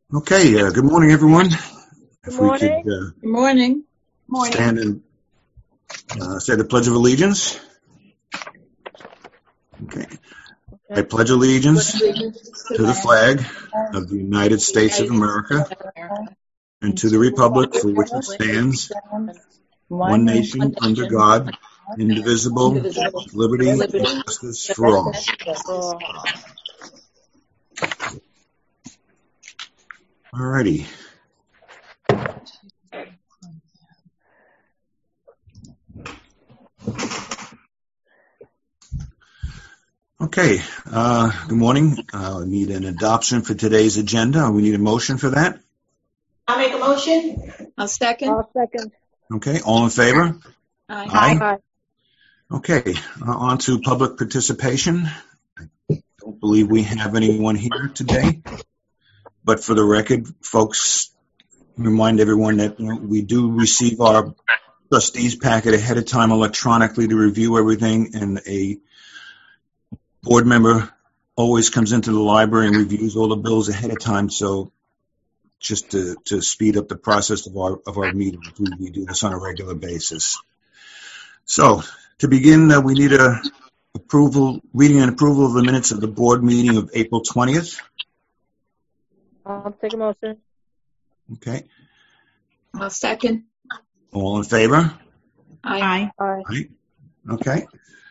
Okay, good morning, everyone. Good morning. Good morning. Stand and say the Pledge of Allegiance. Okay. I pledge allegiance to the flag of the United States of America and to the republic for which it stands, one nation under God, indivisible, with liberty and justice for all. All righty. Okay, good morning. We need an adoption for today's agenda. We need a motion for that. I'll make a motion. I'll second. Okay, all in favor? Aye. Okay, on to public participation. I don't believe we have anyone here today, but for the record, folks, remind everyone that we do receive our trustees packet ahead of time electronically to review everything, and a board member always comes into the library and reviews all the bills ahead of time, so just to speed up the process of our meetings, we do this on a regular basis. So to begin, we need reading and approval of the minutes of the board meeting of April 20th. I'll take a motion. Okay. I'll second. All in favor? Aye. Aye. Okay.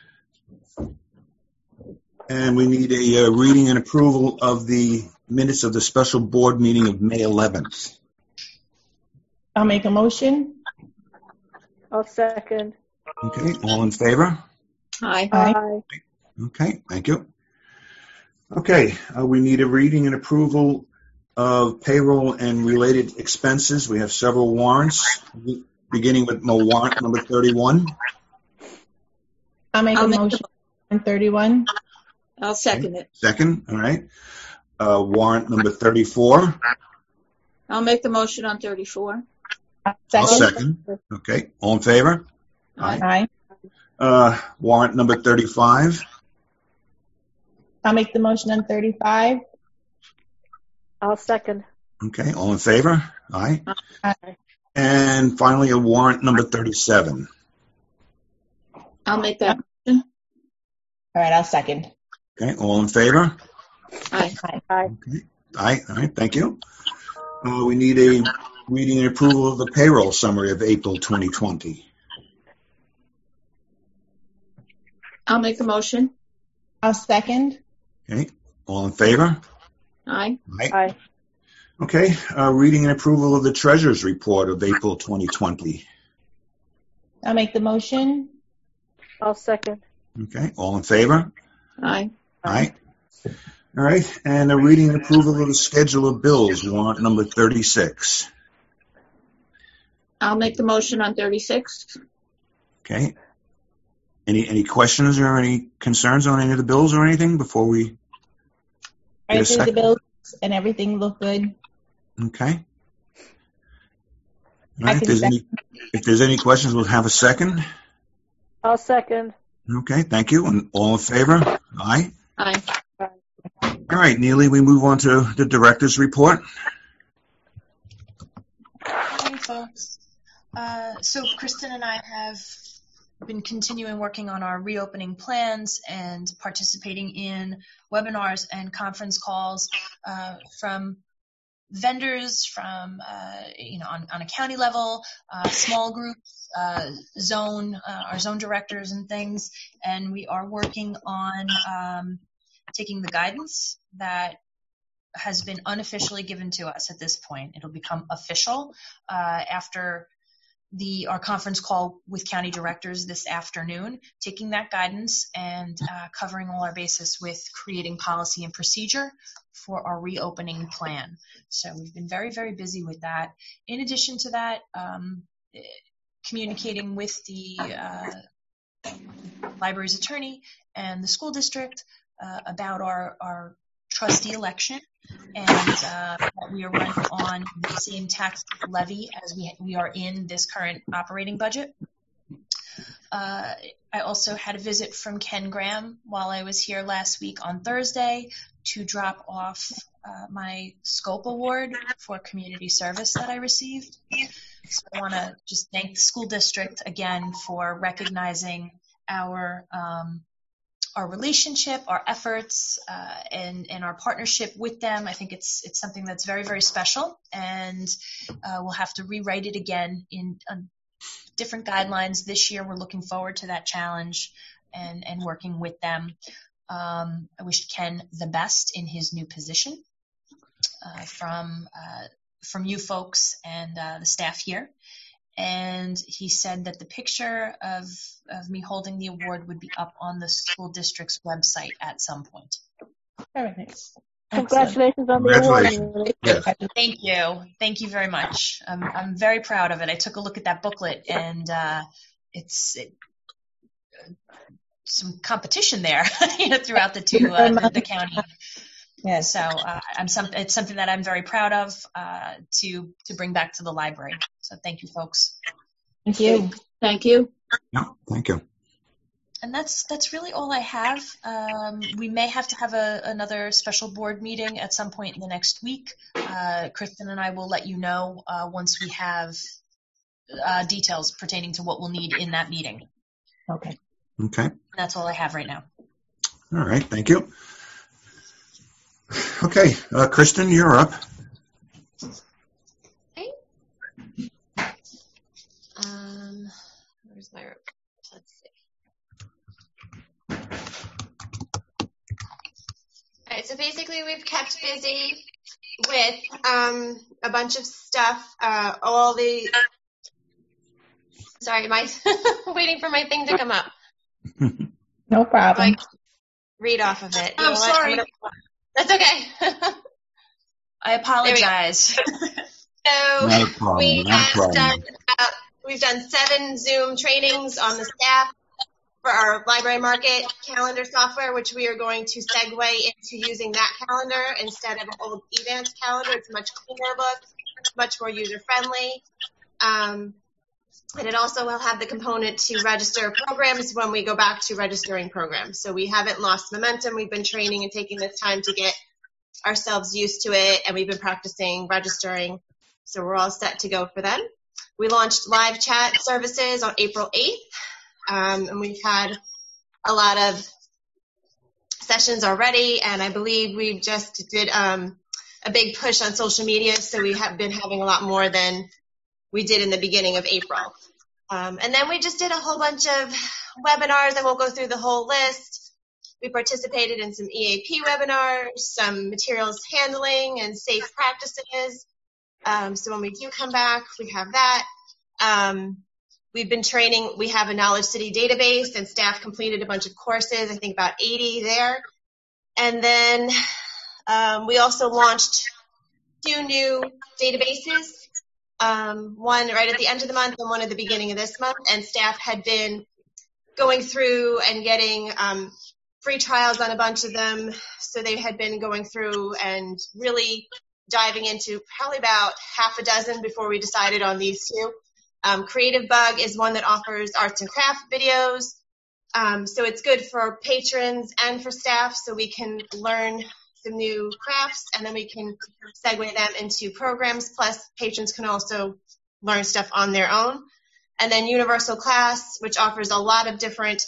And we need a reading and approval of the minutes of the special board meeting of May 11th. I'll make a motion. I'll second. Okay, all in favor? Aye. Okay, thank you. Okay, we need a reading and approval of payroll and related expenses. We have several warrants, beginning with warrant number 31. I'll make a motion on 31. I'll second it. Second, all right. Warrant number 34. I'll make the motion on 34. I'll second. Okay, all in favor? Aye. Warrant number 35. I'll make the motion on 35. I'll second. Okay, all in favor? Aye. Aye. And finally, a warrant number 37. I'll make that motion. All right, I'll second. Okay, all in favor? Aye. Okay. Aye, all right, thank you. We need a reading and approval of the payroll summary of April 2020. I'll make a motion. I'll second. Okay, all in favor? Aye. Aye. Okay, reading and approval of the treasurer's report of April 2020. I'll make the motion. I'll second. Okay, all in favor? Aye. Aye. All right, and a reading and approval of the schedule of bills, warrant number 36. I'll make the motion on 36. Okay. Any questions or any concerns on any of the bills or anything before we I think the bills and everything look good. Okay. All right, if there's any questions, we'll have a second. I'll second. Okay, thank you. And all in favor? Aye. Aye. All right, Neely, we move on to the director's report. Hey, folks. So Kristen and I have been continuing working on our reopening plans and participating in webinars and conference calls from vendors, from on a county level, small groups, our zone directors and things, and we are working on taking the guidance that has been unofficially given to us at this point. It'll become official after our conference call with county directors this afternoon, taking that guidance and covering all our bases with creating policy and procedure for our reopening plan. So we've been very, very busy with that. In addition to that, communicating with the library's attorney and the school district about our trustee election, and that we are running on the same tax levy as we are in this current operating budget. I also had a visit from Ken Graham while I was here last week on Thursday to drop off my SCOPE award for community service that I received. So I want to just thank the school district again for recognizing our relationship, our efforts, and our partnership with them. I think it's something that's very, very special, and we'll have to rewrite it again in different guidelines this year. We're looking forward to that challenge and working with them. I wish Ken the best in his new position from you folks and the staff here. And he said that the picture of me holding the award would be up on the school district's website at some point. Very nice. Congratulations on the award. Yes. Thank you. Thank you very much. I'm very proud of it. I took a look at that booklet, and it's some competition there, throughout the county. Yes. So it's something that I'm very proud of to bring back to the library. So thank you, folks. Thank you. Thank you. No, thank you. And that's really all I have. We may have to have another special board meeting at some point in the next week. Kristen and I will let you know once we have details pertaining to what we'll need in that meeting. Okay. Okay. That's all I have right now. All right. Thank you. Okay. Kristen, you're up. Okay. Where's my, let's see. All right, so basically we've kept busy with a bunch of stuff. Sorry, am I waiting for my thing to come up? No problem. Read off of it. Oh, sorry. That's okay. I apologize. So Not a problem. We've done 7 Zoom trainings on the staff for our library market calendar software, which we are going to segue into using that calendar instead of an old Evance calendar. It's a much cleaner look, much more user-friendly. And it also will have the component to register programs when we go back to registering programs. So we haven't lost momentum. We've been training and taking this time to get ourselves used to it, and we've been practicing registering. So we're all set to go for them. We launched live chat services on April 8th, and we've had a lot of sessions already, and I believe we just did a big push on social media, so we have been having a lot more than we did in the beginning of April. And then we just did a whole bunch of webinars, and we'll go through the whole list. We participated in some EAP webinars, some materials handling and safe practices. So when we do come back, we have that. We've been training. We have a Knowledge City database, and staff completed a bunch of courses, I think about 80 there. And then we also launched 2 new databases. One right at the end of the month and one at the beginning of this month, and staff had been going through and getting free trials on a bunch of them, so they had been going through and really diving into probably about half a dozen before we decided on these 2. Creative Bug is one that offers arts and craft videos, so it's good for patrons and for staff, so we can learn some new crafts, and then we can segue them into programs, plus patrons can also learn stuff on their own. And then Universal Class, which offers a lot of different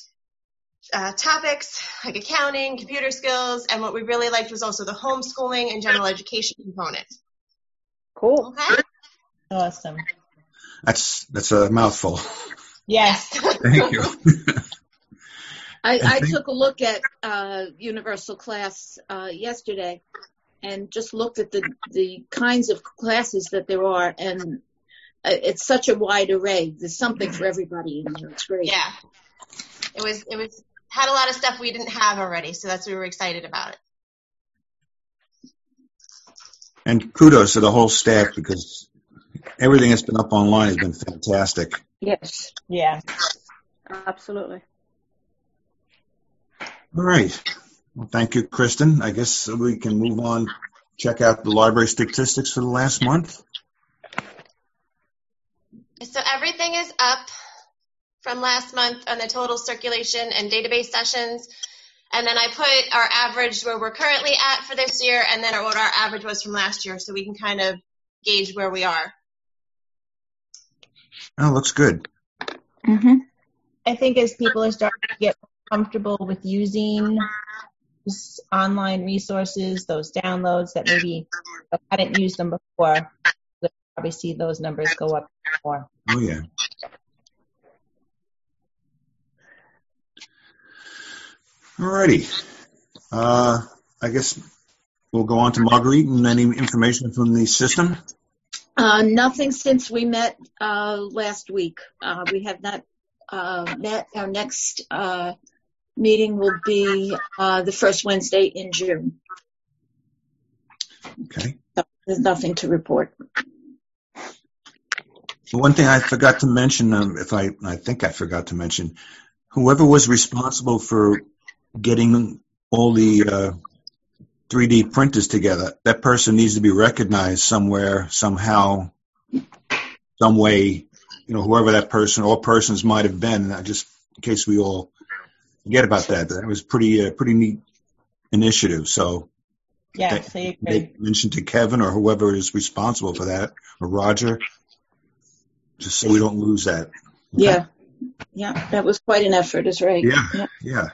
topics like accounting, computer skills, and what we really liked was also the homeschooling and general education component. Cool. Okay? Awesome. That's a mouthful. Yes. Thank you. I took a look at Universal Class yesterday and just looked at the kinds of classes that there are, and it's such a wide array. There's something for everybody in there. It's great. Yeah. It had a lot of stuff we didn't have already, so that's why we were excited about it. And kudos to the whole staff, because everything that's been up online has been fantastic. Yes. Yeah. Absolutely. All right. Well, thank you, Kristen. I guess we can move on, check out the library statistics for the last month. So everything is up from last month on the total circulation and database sessions. And then I put our average where we're currently at for this year, and then what our average was from last year, so we can kind of gauge where we are. Oh, looks good. Mm-hmm. I think as people are starting to get comfortable with using online resources, those downloads that maybe hadn't used them before, we'll probably see those numbers go up more. Oh, yeah. All righty. I guess we'll go on to Marguerite and any information from the system. Nothing since we met last week. We have not met. Our next meeting will be the first Wednesday in June. Okay. So there's nothing to report. One thing I forgot to mention, I think I forgot to mention, whoever was responsible for getting all the 3D printers together, that person needs to be recognized somewhere, somehow, some way, whoever that person or persons might have been, just in case we all forget about that. That was pretty neat initiative. So yes, I agree. Mention to Kevin or whoever is responsible for that, or Roger, just so we don't lose that. Okay? Yeah, that was quite an effort, is right. Yeah.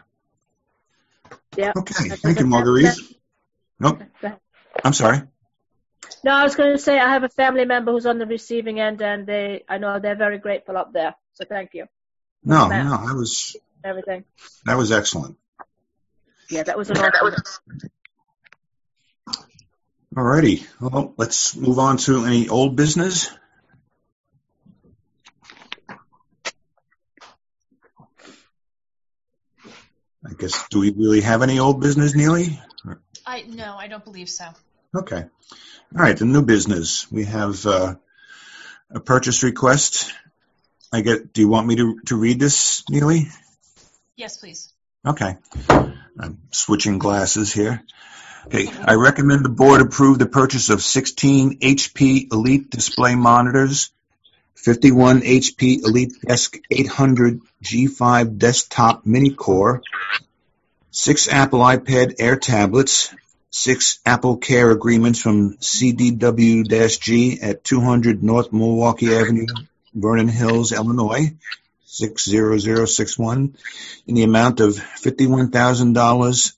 Okay, I thank you, Marguerite. Nope. I'm sorry. No, I was going to say I have a family member who's on the receiving end, and I know they're very grateful up there. So thank you. No, that was everything. That was excellent. Yeah, that was an awesome. All righty. Well, let's move on to any old business. I guess, do we really have any old business, Neely? No, I don't believe so. Okay. All right, the new business. We have a purchase request. Do you want me to read this, Neely? Yes, please. Okay. I'm switching glasses here. Okay. I recommend the board approve the purchase of 16 HP Elite display monitors, 51 HP Elite Desk 800 G5 desktop mini core, 6 Apple iPad Air tablets, 6 Apple Care agreements from CDW-G at 200 North Milwaukee Avenue, Vernon Hills, Illinois, 60061, in the amount of $51,000,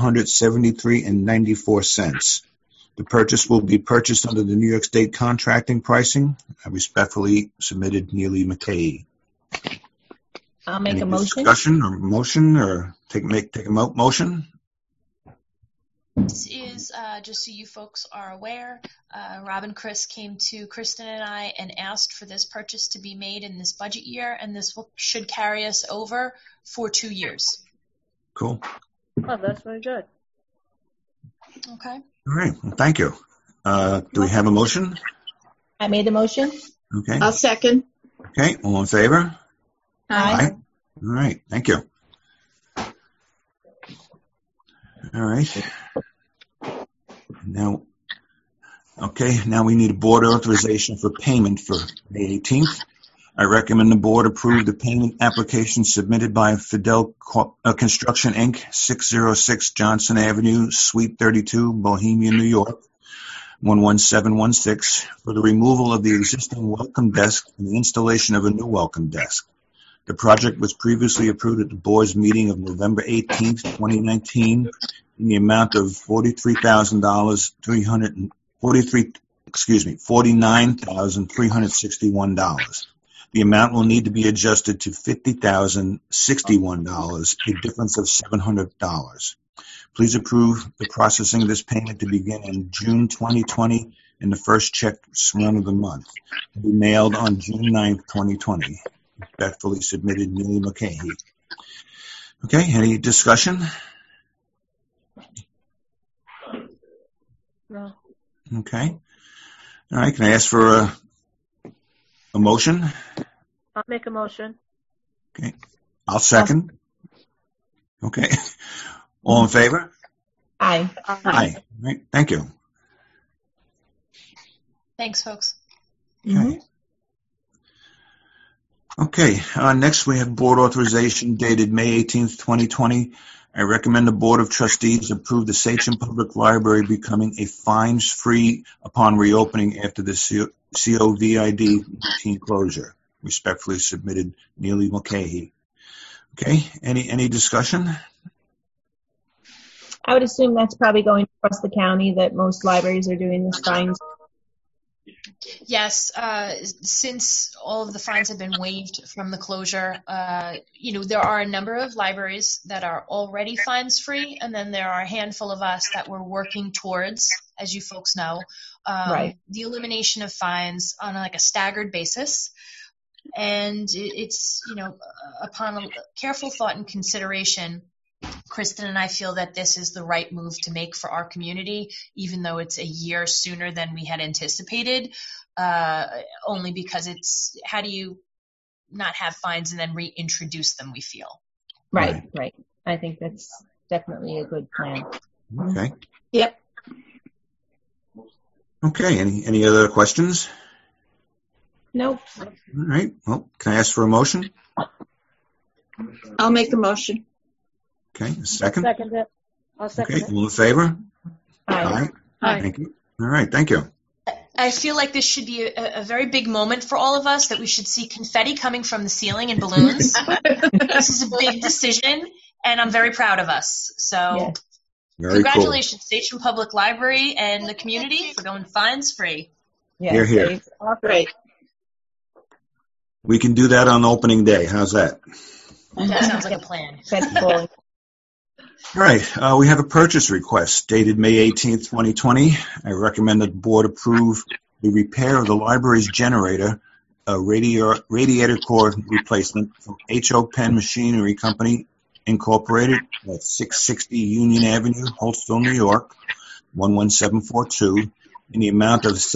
$773.94. The purchase will be purchased under the New York State contracting pricing. I respectfully submitted Neely McKay. I'll make a motion. Discussion or motion or take a motion? This is, just so you folks are aware, Rob and Chris came to Kristen and I and asked for this purchase to be made in this budget year, and this should carry us over for 2 years. Cool. Oh, that's very good. Okay. All right. Well, thank you. Do we have a motion? I made the motion. Okay. I'll second. Okay. All in favor? Aye. All right. Thank you. All right. Now we need a board authorization for payment for May 18th. I recommend the board approve the payment application submitted by Fidel Construction, Inc., 606 Johnson Avenue, Suite 32, Bohemia, New York, 11716, for the removal of the existing welcome desk and the installation of a new welcome desk. The project was previously approved at the board's meeting of November 18th, 2019, in the amount of $49,361. The amount will need to be adjusted to $50,061, a difference of $700. Please approve the processing of this payment to begin in June 2020 and the first check run of the month to be mailed on June 9th, 2020. Respectfully submitted, Neely McKay. Okay, any discussion? No. Okay. All right, can I ask for a motion? I'll make a motion. Okay. I'll second. Okay. All in favor? Aye. Aye. All right, thank you. Thanks, folks. Okay. Okay, next we have board authorization dated May 18th, 2020. I recommend the Board of Trustees approve the Sachem Public Library becoming a fines-free upon reopening after the COVID routine closure. Respectfully submitted, Neely Mulcahy. Okay, any discussion? I would assume that's probably going across the county, that most libraries are doing this fines. Yes, since all of the fines have been waived from the closure, there are a number of libraries that are already fines free, and then there are a handful of us that we're working towards, as you folks know, Right. the elimination of fines on like a staggered basis. And it's, upon a careful thought and consideration, Kristen and I feel that this is the right move to make for our community, even though it's a year sooner than we had anticipated, only because it's, how do you not have fines and then reintroduce them, we feel. Right. I think that's definitely a good plan. Okay. Yep. Okay, any other questions? Nope. All right, well, can I ask for a motion? I'll make a motion. Okay, a second? Second it. I'll second Okay, it. all in favor? Aye. Aye. Thank you. All right, thank you. I feel like this should be a very big moment for all of us, that we should see confetti coming from the ceiling and balloons. This is a big decision, and I'm very proud of us. So Yeah. Very congratulations, Sachem Public Library and the community for going fines free. Yeah. Hear, hear. It's Great. cool. We can do that on opening day. How's that? That sounds like a plan. That's cool. All right, we have a purchase request dated May 18th, 2020. I recommend that the board approve the repair of the library's generator, a radiator core replacement from H.O. Penn Machinery Company, Incorporated, at 660 Union Avenue, Holtsville, New York, 11742, in the amount of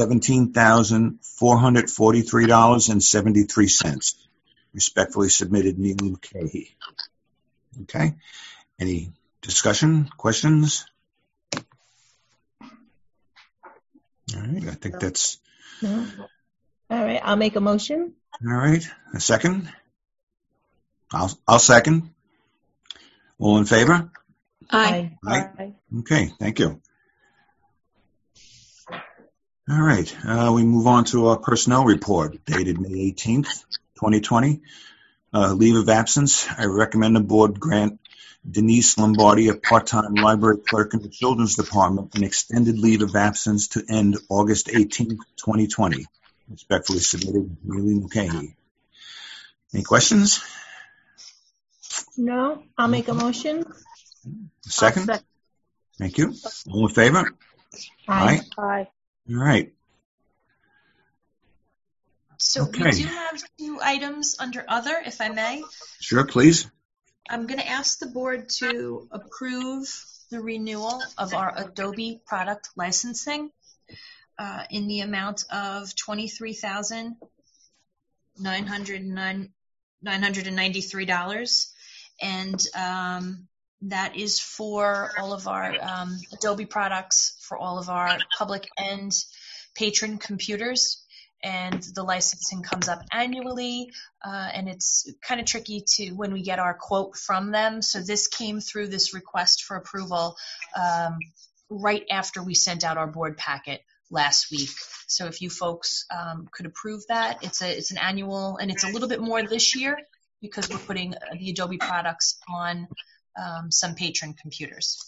$17,443.73. Respectfully submitted, Neely Mulcahy. Okay. Any discussion, questions? All right, I think that's No. All right, I'll make a motion. all right. A second? I'll second. All in favor? Aye. Aye. Okay, thank you. All right, we move on to our personnel report dated May 18th, 2020. Leave of absence. I recommend the board grant Denise Lombardi, a part-time library clerk in the Children's Department, an extended leave of absence to end August 18th, 2020. Respectfully submitted, Neely Mulcahy. Any questions? No, I'll make a motion. A second? Second. Thank you. All in favor? Aye. Aye. All right. So Okay. we do have two items under other, if I may. Sure, please. I'm going to ask the board to approve the renewal of our Adobe product licensing in the amount of $23,993. And that is for all of our Adobe products, for all of our public and patron computers. And the licensing comes up annually, and it's kind of tricky to when we get our quote from them. So this came through this request for approval right after we sent out our board packet last week. So if you folks could approve that, it's an annual, and it's a little bit more this year because we're putting the Adobe products on some patron computers.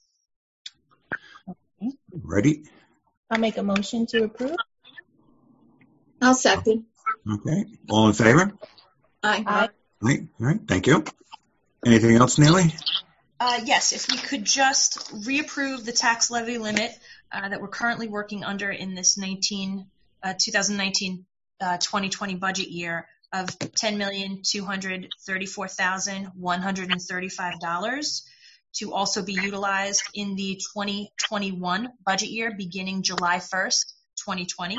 Ready? I'll make a motion to approve. I'll second. Okay. All in favor? Aye. Aye. All right. Thank you. Anything else, Neely? Yes, if we could just reapprove the tax levy limit that we're currently working under in this 2019-2020 budget year of $10,234,135 to also be utilized in the 2021 budget year beginning July 1st, 2020.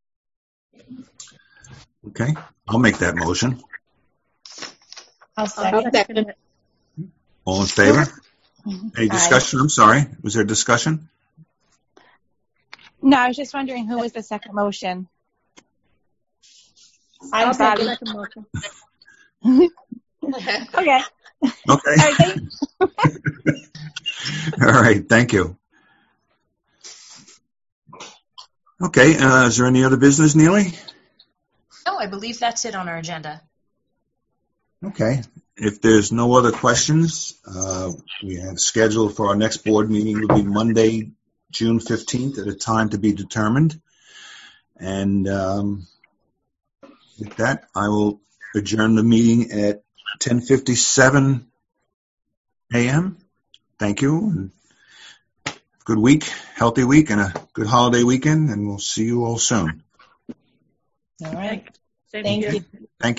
Okay. I'll make that motion. I'll I'll second. second it. All in favor? Any discussion? I'm sorry. Was there discussion? No, I was just wondering who was the second motion. I'm I'll sorry. second the motion. Okay. Okay. All right, thanks. All right. Thank you. Okay. Is there any other business, Neely? No, I believe that's it on our agenda. Okay. If there's no other questions, we have scheduled for our next board meeting will be Monday, June 15th at a time to be determined. And with that, I will adjourn the meeting at 10:57 a.m. Thank you. Good week, healthy week, and a good holiday weekend, and we'll see you all soon. All right. Same Thank here. you. Thank